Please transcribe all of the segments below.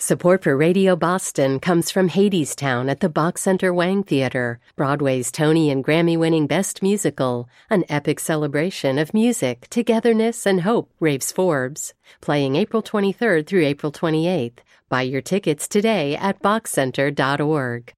Support for Radio Boston comes from Hadestown at the Bach Center Wang Theater, Broadway's Tony and Grammy-winning Best Musical, an epic celebration of music, togetherness, and hope, raves Forbes. Playing April 23rd through April 28th. Buy your tickets today at bachcenter.org.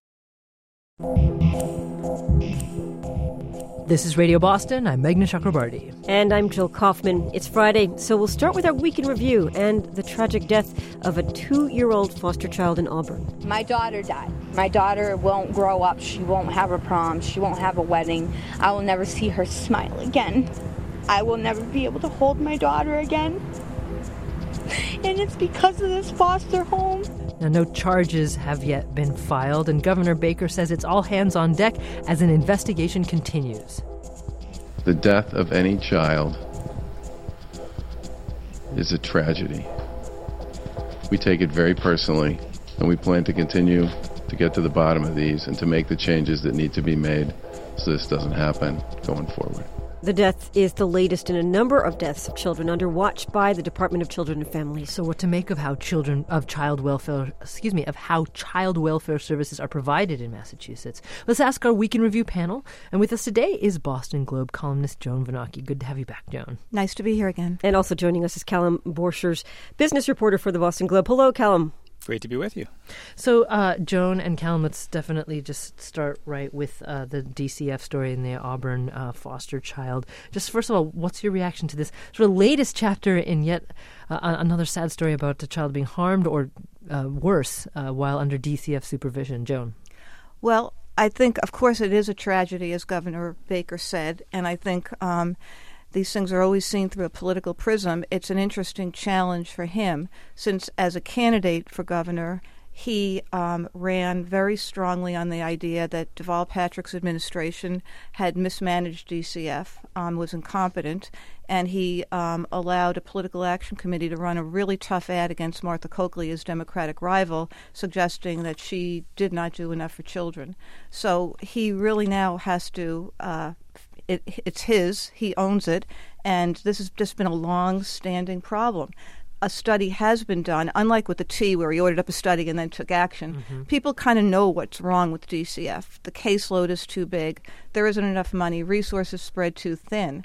This is Radio Boston. I'm Meghna Chakrabarti. And I'm Jill Kaufman. It's Friday, so we'll start with our week in review and the tragic death of a 2-year-old foster child in Auburn. My daughter died. My daughter won't grow up. She won't have a prom. She won't have a wedding. I will never see her smile again. I will never be able to hold my daughter again. And it's because of this foster home. Now, no charges have yet been filed, and Governor Baker says it's all hands on deck as an investigation continues. The death of any child is a tragedy. We take it very personally, and we plan to continue to get to the bottom of these and to make the changes that need to be made so this doesn't happen going forward. The death is the latest in a number of deaths of children under watch by the Department of Children and Families. So what to make of how child welfare services are provided in Massachusetts? Let's ask our Week in Review panel. And with us today is Boston Globe columnist Joan Venocchi. Good to have you back, Joan. Nice to be here again. And also joining us is Callum Borchers, business reporter for the Boston Globe. Hello, Callum. Great to be with you. So, Joan and Callum, let's definitely just start right with the DCF story in the Auburn foster child. Just first of all, what's your reaction to this sort of latest chapter in yet another sad story about a child being harmed or worse while under DCF supervision? Joan? Well, I think, of course, it is a tragedy, as Governor Baker said, and I think these things are always seen through a political prism. It's an interesting challenge for him, since as a candidate for governor, he ran very strongly on the idea that Deval Patrick's administration had mismanaged DCF, was incompetent, and he allowed a political action committee to run a really tough ad against Martha Coakley, his Democratic rival, suggesting that she did not do enough for children. So he really now has to... It's his, he owns it, and this has just been a long-standing problem. A study has been done, unlike with the T, where he ordered up a study and then took action. Mm-hmm. People kind of know what's wrong with DCF. The caseload is too big. There isn't enough money. Resources spread too thin.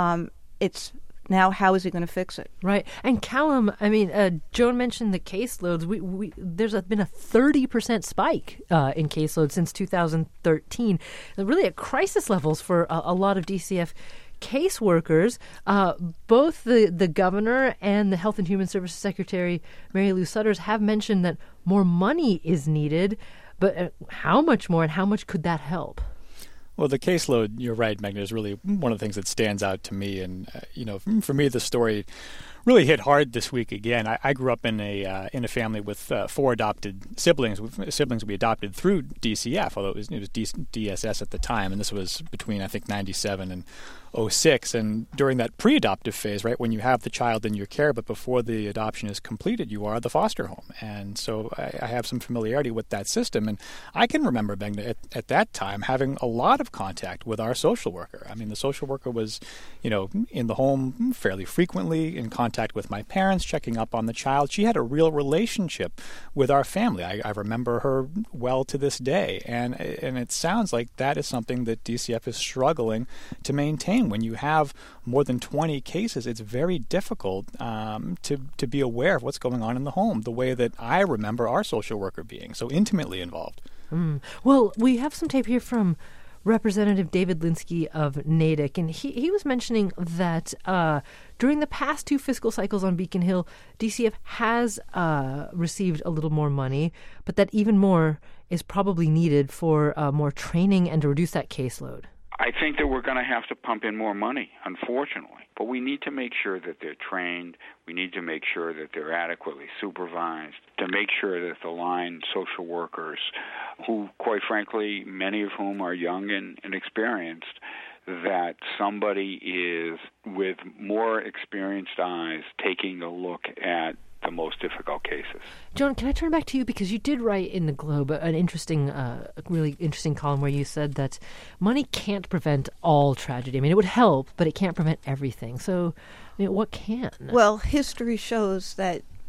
It's now, how is he going to fix it? Right. And Callum, I mean, Joan mentioned the caseloads. There's been a 30% spike in caseloads since 2013. Really at crisis levels for a lot of DCF caseworkers. Both the governor and the Health and Human Services Secretary, Mary Lou Sudders, have mentioned that more money is needed. But how much more and how much could that help? Well, the caseload, you're right, Meghna, is really one of the things that stands out to me. And, for me, the story really hit hard this week again. I grew up in a family with 4 adopted siblings we adopted through DCF, although it was DSS at the time. And this was between, I think, 97 and 06. And during that pre-adoptive phase, right, when you have the child in your care, but before the adoption is completed, you are the foster home. And so I have some familiarity with that system. And I can remember, Meghna, at that time, having a lot of contact with our social worker. I mean, the social worker was, in the home fairly frequently, in contact with my parents, checking up on the child. She had a real relationship with our family. I remember her well to this day. And it sounds like that is something that DCF is struggling to maintain. When you have more than 20 cases, it's very difficult to be aware of what's going on in the home, the way that I remember our social worker being so intimately involved. Well, we have some tape here from Representative David Linsky of Natick, and he was mentioning that during the past 2 fiscal cycles on Beacon Hill, DCF has received a little more money, but that even more is probably needed for more training and to reduce that caseload. I think that we're going to have to pump in more money, unfortunately. But we need to make sure that they're trained. We need to make sure that they're adequately supervised, to make sure that the line social workers, who, quite frankly, many of whom are young and inexperienced, that somebody is with more experienced eyes taking a look at the most difficult cases. Joan, can I turn back to you? Because you did write in the Globe an interesting, really interesting column where you said that money can't prevent all tragedy. I mean, it would help, but it can't prevent everything. So, I mean, what can? Well, history shows that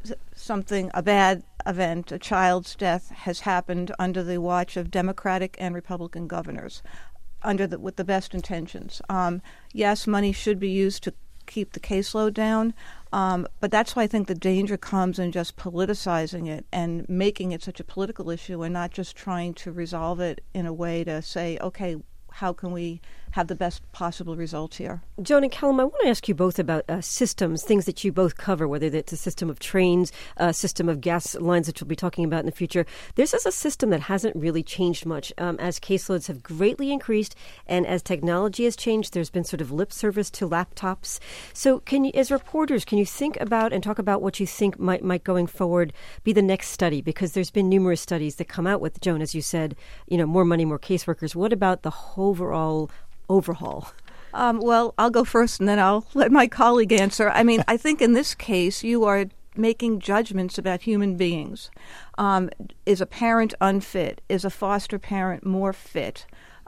a bad event, a child's death, has happened under the watch of Democratic and Republican governors, with the best intentions. Yes, money should be used to keep the caseload down, but that's why I think the danger comes in just politicizing it and making it such a political issue and not just trying to resolve it in a way to say, okay, how can we have the best possible results here? Joan and Callum, I want to ask you both about systems, things that you both cover, whether it's a system of trains, a system of gas lines, which we'll be talking about in the future. This is a system that hasn't really changed much as caseloads have greatly increased, and as technology has changed, there's been sort of lip service to laptops. So can you, as reporters, can you think about and talk about what you think might going forward be the next study? Because there's been numerous studies that come out with, Joan, as you said, more money, more caseworkers. What about the overall overhaul? Well, I'll go first and then I'll let my colleague answer. I mean, I think in this case you are making judgments about human beings. Is a parent unfit? Is a foster parent more fit?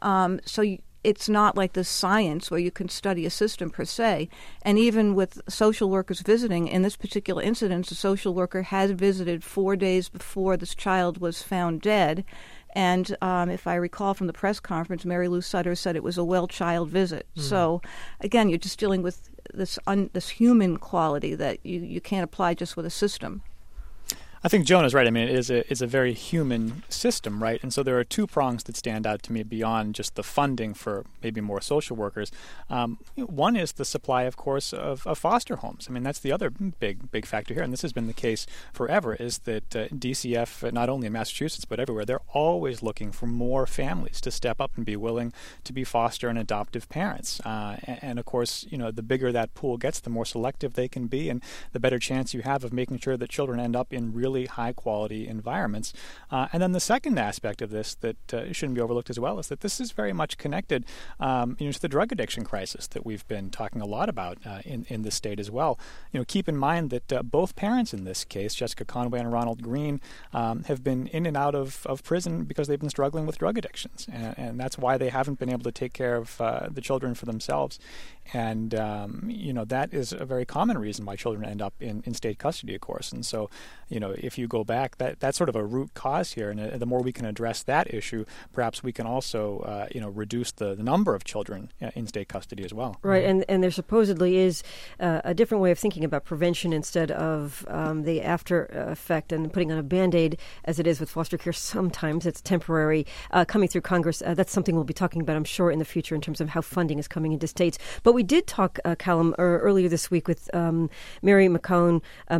It's not like this science where you can study a system per se. And even with social workers visiting, in this particular incident, the social worker has visited 4 days before this child was found dead. And if I recall from the press conference, Mary Lou Sutter said it was a well-child visit. Mm-hmm. So, again, you're just dealing with this human quality that you can't apply just with a system. I think Joan is right. I mean, it's a very human system, right? And so there are two prongs that stand out to me beyond just the funding for maybe more social workers. One is the supply, of course, of foster homes. I mean, that's the other big factor here, and this has been the case forever, is that DCF, not only in Massachusetts but everywhere, they're always looking for more families to step up and be willing to be foster and adoptive parents. And of course, the bigger that pool gets, the more selective they can be, and the better chance you have of making sure that children end up in really high-quality environments. And then the second aspect of this that shouldn't be overlooked as well is that this is very much connected to the drug addiction crisis that we've been talking a lot about in this state as well. Keep in mind that both parents in this case, Jessica Conway and Ronald Green, have been in and out of prison because they've been struggling with drug addictions. And that's why they haven't been able to take care of the children for themselves. And, that is a very common reason why children end up in state custody, of course. And so, if you go back, that's sort of a root cause here. And the more we can address that issue, perhaps we can also, reduce the number of children in state custody as well. Right. And there supposedly is a different way of thinking about prevention instead of the after effect and putting on a Band-Aid, as it is with foster care. Sometimes it's temporary. Coming through Congress, that's something we'll be talking about, I'm sure, in the future in terms of how funding is coming into states. But we did talk, Callum, earlier this week with Mary McGowan.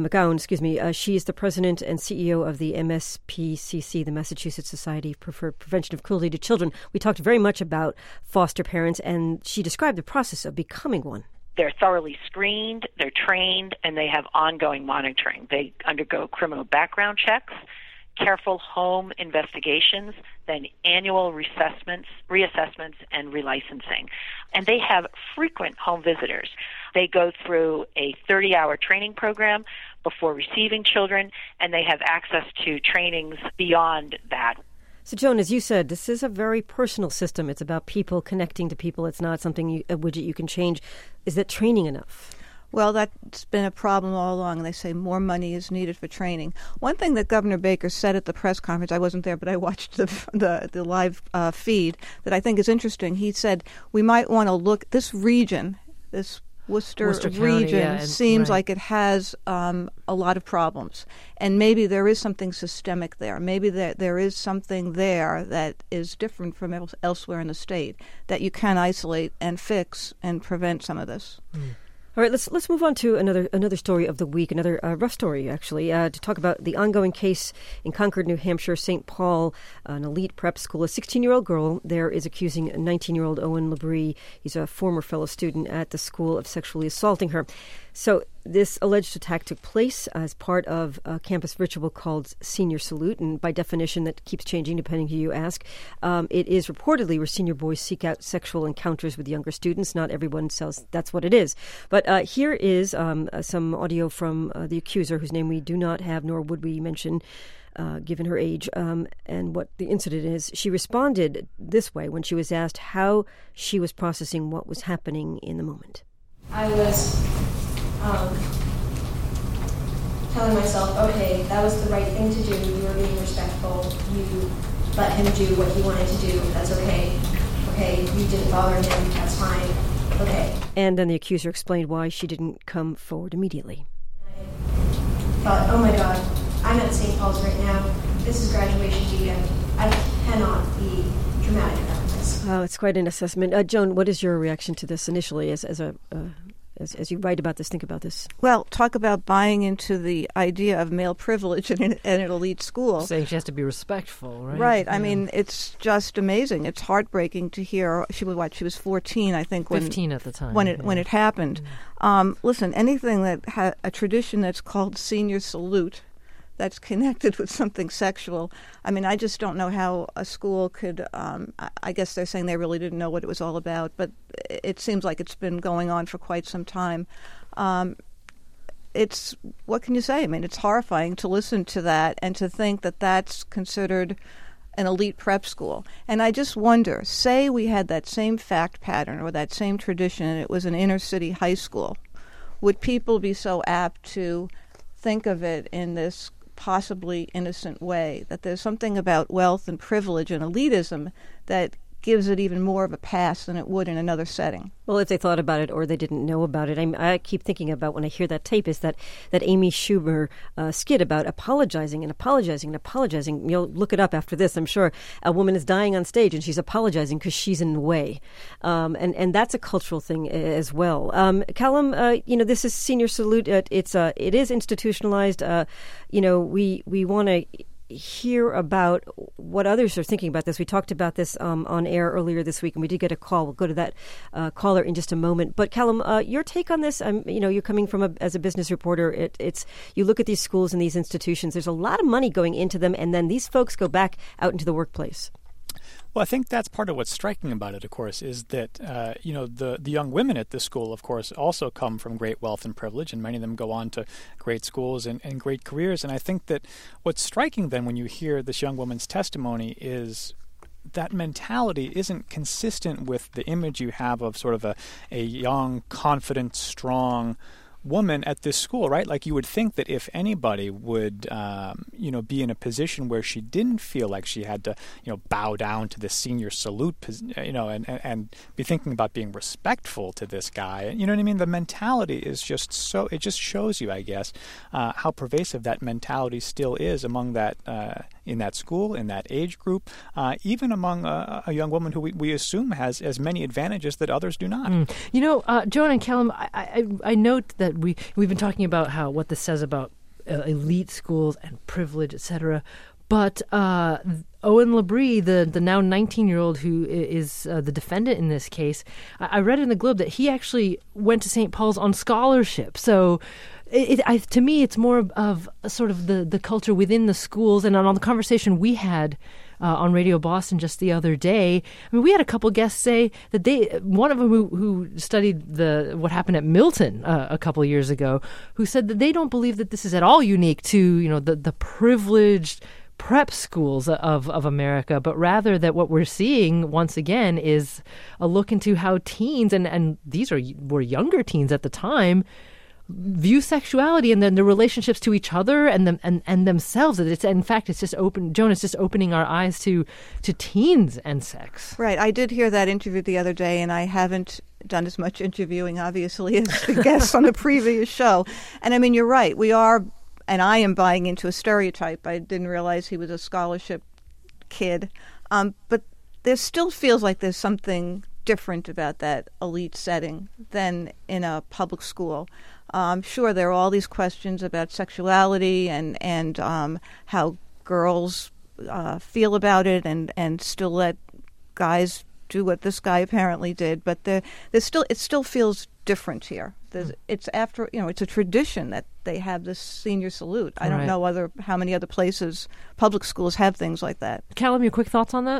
She is the president and CEO of the MSPCC, the Massachusetts Society for Prevention of Cruelty to Children. We talked very much about foster parents, and she described the process of becoming one. They're thoroughly screened, they're trained, and they have ongoing monitoring. They undergo criminal background checks, careful home investigations, then annual reassessments, and relicensing. And they have frequent home visitors. They go through a 30-hour training program before receiving children, and they have access to trainings beyond that. So, Joan, as you said, this is a very personal system. It's about people connecting to people. It's not something a widget you can change. Is that training enough? Well, that's been a problem all along. They say more money is needed for training. One thing that Governor Baker said at the press conference, I wasn't there, but I watched the live feed, that I think is interesting. He said we might want to look, this region, this Worcester region County, seems like it has a lot of problems. And maybe there is something systemic there. Maybe there is something there that is different from elsewhere in the state that you can isolate and fix and prevent some of this. Mm. All right, let's move on to another story of the week, another rough story, actually, to talk about the ongoing case in Concord, New Hampshire, St. Paul, an elite prep school. A 16-year-old girl there is accusing a 19-year-old Owen Labrie, he's a former fellow student at the school, of sexually assaulting her. So this alleged attack took place as part of a campus ritual called Senior Salute, and by definition that keeps changing depending who you ask. It is reportedly where senior boys seek out sexual encounters with younger students. Not everyone says that's what it is. But here is some audio from the accuser, whose name we do not have, nor would we mention, given her age, and what the incident is. She responded this way when she was asked how she was processing what was happening in the moment. I was telling myself, okay, that was the right thing to do. You were being respectful. You let him do what he wanted to do. That's okay. Okay, you didn't bother him. That's fine. Okay. And then the accuser explained why she didn't come forward immediately. I thought, oh my God, I'm at St. Paul's right now. This is graduation weekend. I cannot be dramatic about this. Oh, it's quite an assessment. Joan, what is your reaction to this initially as you write about this, think about this? Well, talk about buying into the idea of male privilege in an elite school. Saying she has to be respectful, right? Right. I mean, it's just amazing. It's heartbreaking to hear. She was 14, I think. 15 at the time. When it happened. Listen, anything that had a tradition that's called senior salute, that's connected with something sexual. I mean, I just don't know how a school could, I guess they're saying they really didn't know what it was all about, but it seems like it's been going on for quite some time. It's, what can you say? I mean, it's horrifying to listen to that and to think that that's considered an elite prep school. And I just wonder, say we had that same fact pattern or that same tradition and it was an inner city high school, would people be so apt to think of it in this possibly innocent way, that there's something about wealth and privilege and elitism that gives it even more of a pass than it would in another setting? Well, if they thought about it or they didn't know about it. I keep thinking about, when I hear that tape, is that Amy Schumer skit about apologizing and apologizing and apologizing. You'll look it up after this, I'm sure. A woman is dying on stage and she's apologizing because she's in the way. And that's a cultural thing as well. Callum, this is Senior Salute. It is institutionalized. We want to hear about what others are thinking about this. We talked about this on air earlier this week, and we did get a call. We'll go to that caller in just a moment. But Callum, your take on this? You're coming from as a business reporter. It's you look at these schools and these institutions. There's a lot of money going into them, and then these folks go back out into the workplace. Well, I think that's part of what's striking about it, of course, is that, the young women at this school, of course, also come from great wealth and privilege, and many of them go on to great schools and great careers. And I think that what's striking then when you hear this young woman's testimony is that mentality isn't consistent with the image you have of sort of a young, confident, strong woman at this school, right? Like, you would think that if anybody would, be in a position where she didn't feel like she had to, bow down to the senior salute, and be thinking about being respectful to this guy. You know what I mean? The mentality is just so, it just shows you, I guess, how pervasive that mentality still is among that, in that school, in that age group, even among a young woman who we assume has as many advantages that others do not. Joan and Callum, I note that we've been talking about what this says about elite schools and privilege, etc. But Owen Labrie, the now 19-year-old who is the defendant in this case, I read in the Globe that he actually went to St. Paul's on scholarship. So to me, it's more of sort of the culture within the schools. And on the conversation we had on Radio Boston just the other day, I mean, we had a couple guests say that one of them who studied what happened at Milton a couple of years ago, who said that they don't believe that this is at all unique to the privileged prep schools of America, but rather that what we're seeing once again is a look into how teens, and these were younger teens at the time, view sexuality and then the relationships to each other and themselves. It's just opening our eyes to teens and sex. Right. I did hear that interview the other day, and I haven't done as much interviewing, obviously, as the guests on the previous show. And I mean, you're right. We are, and I am buying into a stereotype. I didn't realize he was a scholarship kid. But there still feels like there's something different about that elite setting than in a public school. Sure, there are all these questions about sexuality and how girls feel about it, and still let guys do what this guy apparently did. But it still feels different here. It's it's a tradition that they have this senior salute. I don't know how many other places, public schools, have things like that. Callum, your quick thoughts on that?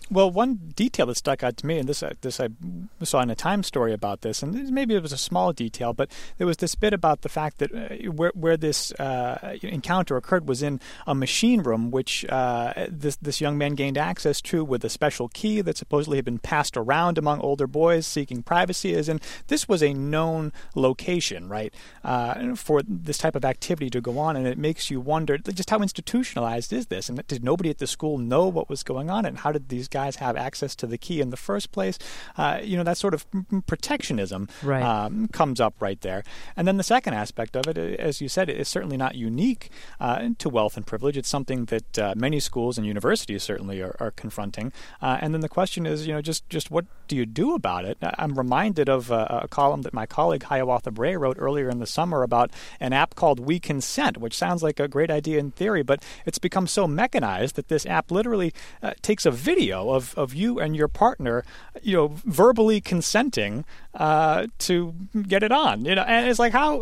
Well, one detail that stuck out to me, and this I saw in a Times story about this, and maybe it was a small detail, but there was this bit about the fact that where this encounter occurred was in a machine room, which this young man gained access to with a special key that supposedly had been passed around among older boys seeking privacy. And this was a known location, right, for this type of activity to go on, and it makes you wonder just how institutionalized is this, and did nobody at the school know what was going on, and how did these guys have access to the key in the first place? That sort of protectionism comes up right there. And then the second aspect of it, as you said, is certainly not unique to wealth and privilege. It's something that many schools and universities certainly are confronting. And then the question is, just what do you do about it? I'm reminded of a column that my colleague Hiawatha Bray wrote earlier in the summer about an app called We Consent, which sounds like a great idea in theory, but it's become so mechanized that this app literally takes a video of you and your partner, verbally consenting to get it on. And it's like how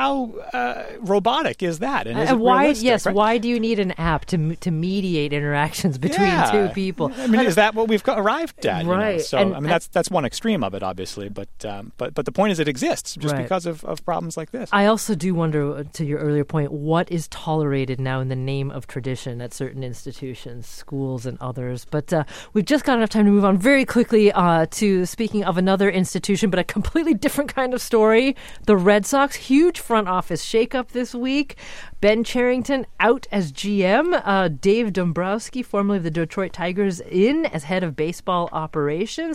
robotic is that? And why? Yes, right? Why do you need an app to mediate interactions between two people? I mean, is that what we've arrived at? Right. So that's one extreme of it, obviously. But the point is, it exists just because of problems like this. I also do wonder, to your earlier point, what is tolerated now in the name of tradition at certain institutions, schools and others. But we've just got enough time to move on very quickly to speaking of another institution, but a completely different kind of story. The Red Sox, huge front office shakeup this week. Ben Cherington out as GM. Dave Dombrowski, formerly of the Detroit Tigers, in as head of baseball operations.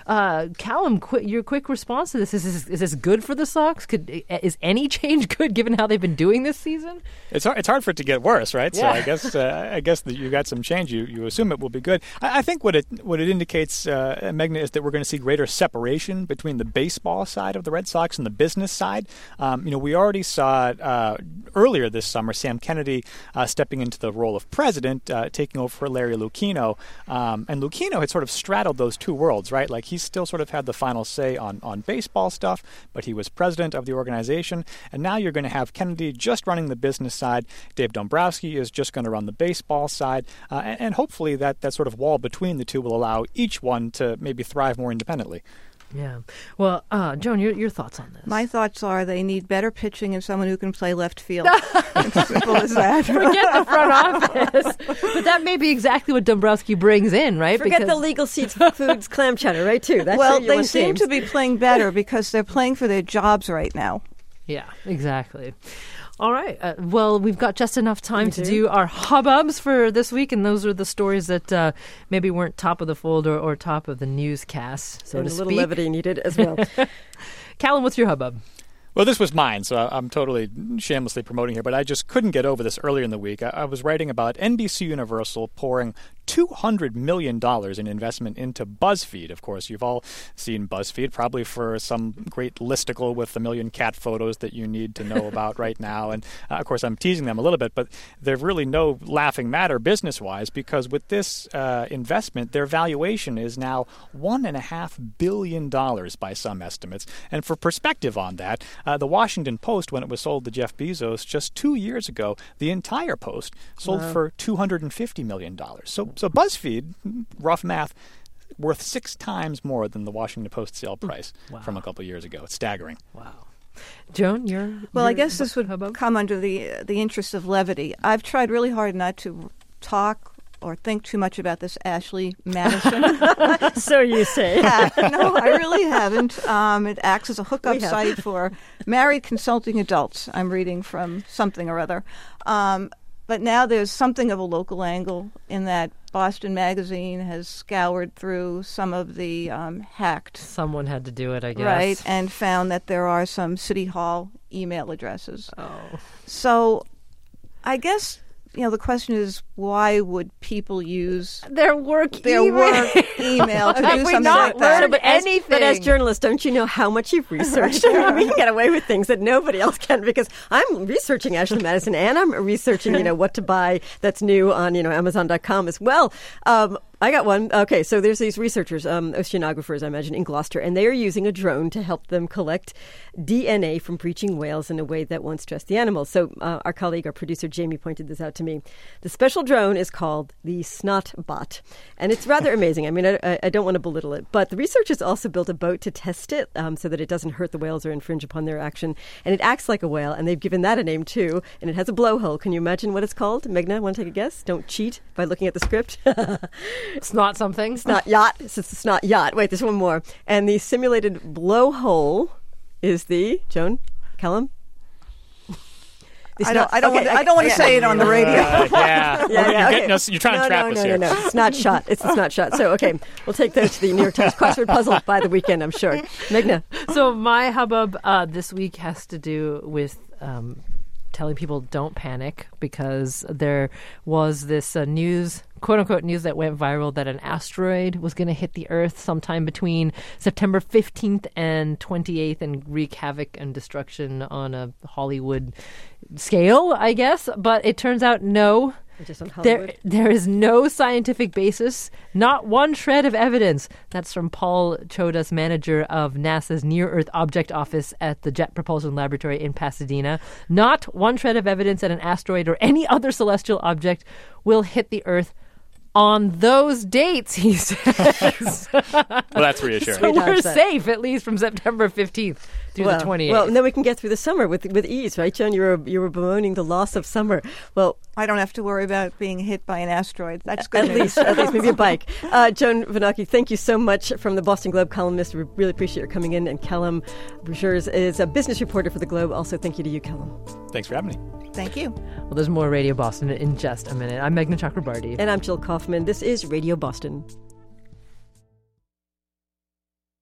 Callum, your quick response to this. Is this good for the Sox? Is any change good given how they've been doing this season? It's hard for it to get worse, right? Yeah. So I guess that you got some change. You assume it will be good. I think what it indicates, Meghna, is that we're going to see greater separation between the baseball side of the Red Sox and the business side. We already saw earlier this summer Sam Kennedy stepping into the role of president, taking over for Larry Lucchino. And Lucchino had sort of straddled those two worlds, right? Like he still sort of had the final say on baseball stuff, but he was president of the organization. And now you're going to have Kennedy just running the business side. Dave Dombrowski is just going to run the baseball side. And hopefully that sort of wall between the two will allow each one to maybe thrive more independently. Yeah. Well, Joan, your thoughts on this? My thoughts are they need better pitching and someone who can play left field. It's simple as that. Forget the front office. But that may be exactly what Dombrowski brings in, right? Forget the legal seats, foods, clam chowder, right, too. That's they seem to be playing better because they're playing for their jobs right now. Yeah, exactly. All right. Well, we've got just enough time to do our hubbubs for this week, and those are the stories that maybe weren't top of the fold or top of the newscast, so to speak. A little levity needed as well. Callum, what's your hubbub? Well, this was mine, so I'm totally shamelessly promoting here, but I just couldn't get over this earlier in the week. I was writing about NBC Universal pouring $200 million in investment into BuzzFeed. Of course, you've all seen BuzzFeed, probably for some great listicle with a million cat photos that you need to know about right now. And, of course, I'm teasing them a little bit, but they're really no laughing matter business-wise, because with this investment, their valuation is now $1.5 billion by some estimates. And for perspective on that, the Washington Post, when it was sold to Jeff Bezos just 2 years ago, the entire Post sold for $250 million. So BuzzFeed, rough math, worth 6 times more than the Washington Post sale price from a couple of years ago. It's staggering. Wow. Joan, I guess this would come under the interest of levity. I've tried really hard not to talk or think too much about this Ashley Madison. So you say. No, I really haven't. It acts as a hookup site for married consulting adults. I'm reading from something or other. But now there's something of a local angle in that Boston Magazine has scoured through some of the hacked. Someone had to do it, I guess. Right, and found that there are some City Hall email addresses. Oh. So I guess, the question is, why would people use their work email to do something like that? But as journalists, don't you know how much you've researched? We can get away with things that nobody else can, because I'm researching Ashley Madison and I'm researching, what to buy that's new on, Amazon.com as well. I got one. Okay, so there's these researchers, oceanographers, I imagine, in Gloucester, and they are using a drone to help them collect DNA from breaching whales in a way that won't stress the animals. So our colleague, our producer, Jamie, pointed this out to me. The special drone is called the Snotbot, and it's rather amazing. I mean, I don't want to belittle it, but the researchers also built a boat to test it so that it doesn't hurt the whales or infringe upon their action, and it acts like a whale, and they've given that a name, too, and it has a blowhole. Can you imagine what it's called? Meghna, want to take a guess? Don't cheat by looking at the script. It's not something. Snot yacht. It's a snot yacht. Wait, there's one more. And the simulated blowhole is the Joan Callum. I don't want to say it on the radio. You're trying to trap us here. No. It's not shot. It's the snot shot. So, okay, we'll take that to the New York Times crossword puzzle by the weekend, I'm sure. Meghna. So my hubbub this week has to do with telling people don't panic, because there was this news, quote-unquote news, that went viral that an asteroid was going to hit the Earth sometime between September 15th and 28th and wreak havoc and destruction on a Hollywood scale, I guess. But it turns out no. Just on Hollywood. There is no scientific basis, not one shred of evidence. That's from Paul Chodas, manager of NASA's Near-Earth Object Office at the Jet Propulsion Laboratory in Pasadena. Not one shred of evidence that an asteroid or any other celestial object will hit the Earth on those dates, he says. Well, that's reassuring. So we're safe, at least from September 15th through the 28th. Well, and then we can get through the summer with ease, right, Joan? You were bemoaning the loss of summer. Well, I don't have to worry about being hit by an asteroid. That's good. At least maybe a bike. Joan Venaki, thank you so much, from the Boston Globe columnist. We really appreciate your coming in. And Callum Brugers is a business reporter for the Globe. Also, thank you to you, Callum. Thanks for having me. Thank you. Well, there's more Radio Boston in just a minute. I'm Meghna Chakrabarty. And I'm Jill Kaufman. This is Radio Boston.